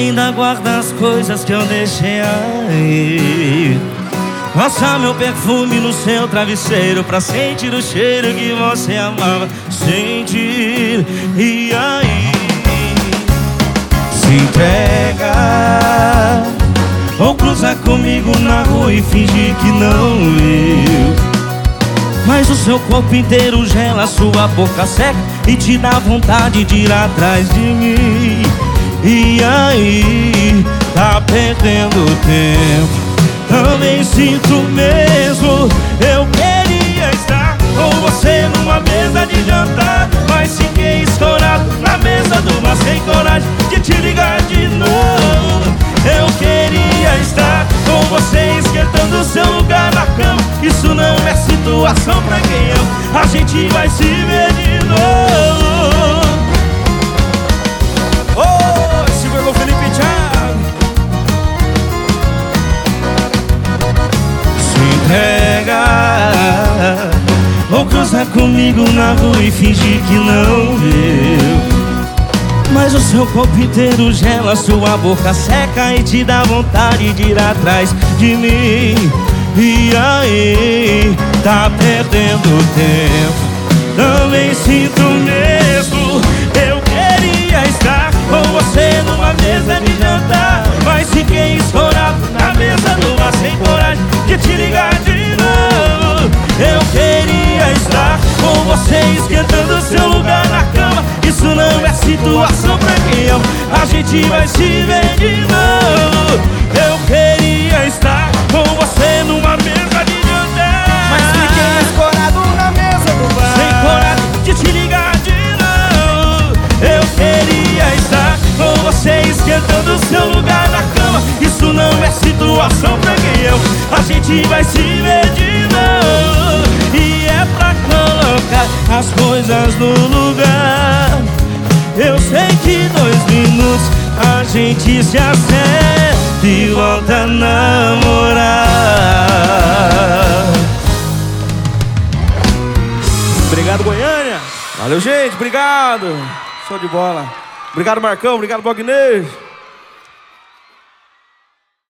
ainda guarda as coisas que eu deixei aí. Passa meu perfume no seu travesseiro pra sentir o cheiro que você amava sentir. E aí, se entrega ou cruza comigo na rua e fingir que não viu. Mas o seu corpo inteiro gela, sua boca seca e te dá vontade de ir atrás de mim. E aí, tá perdendo tempo. Também sinto mesmo. Eu queria estar com você numa mesa de jantar, mas fiquei estourado na mesa do bar, sem coragem de te ligar de novo. Eu queria estar com você esquentando o seu lugar na cama. Isso não é situação pra quem ama. A gente vai se ver de novo. Oh, segura o Felipe Thiago. Se entrega ou cruza comigo na rua e fingir que não viu. Mas o seu corpo inteiro gela, sua boca seca e te dá vontade de ir atrás de mim. E aí, tá perdendo tempo. Também sinto mesmo. Eu queria estar com você numa mesa de jantar, mas fiquei estourado na mesa do bar, sem coragem de te ligar de novo. Eu queria estar com você esquentando seu lugar na cama. Isso não é situação pra quem ama. A gente vai se ver de novo. Eu queria estar com você numa mesa de jantar, mas fiquei escorado na mesa do bar, sem coragem de te ligar de novo. Eu queria estar com você esquentando seu lugar na cama. Isso não é situação pra quem ama. A gente vai se ver de novo. E é pra colocar as coisas no lugar. Eu sei que 2 minutos a gente se acerta e volta a namorar. Obrigado, Goiânia. Valeu, gente. Obrigado. Show de bola. Obrigado, Marcão. Obrigado, Bogner.